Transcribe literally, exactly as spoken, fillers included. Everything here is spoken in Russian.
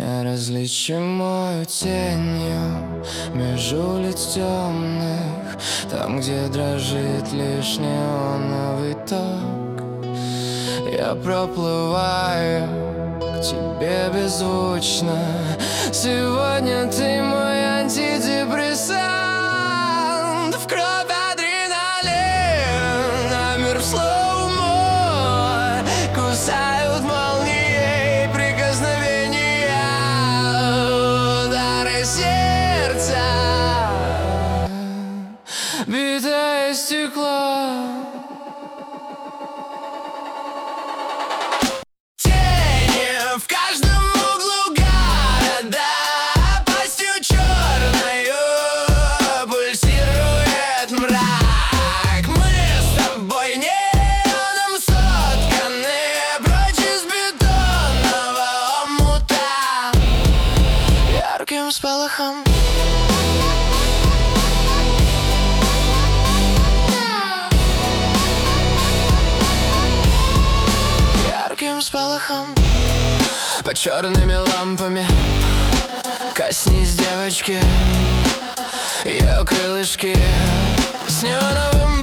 неразличимою тенью между лиц темных, там, где дрожит лишь неоновый ток. Я проплываю к тебе беззвучно. Сегодня ты мой антидепрессант. В кровь адреналин, а мир в слоумо. Кусают молнии прикосновения, удары сердца, битое стекло. В каждом углу города пастью черною пульсирует мрак. Мы с тобой неоном сотканы, прочь из бетонного омута, ярким спалахом. Ярким спалахом. Под черными лампами коснись девочки, ее крылышки с неоновым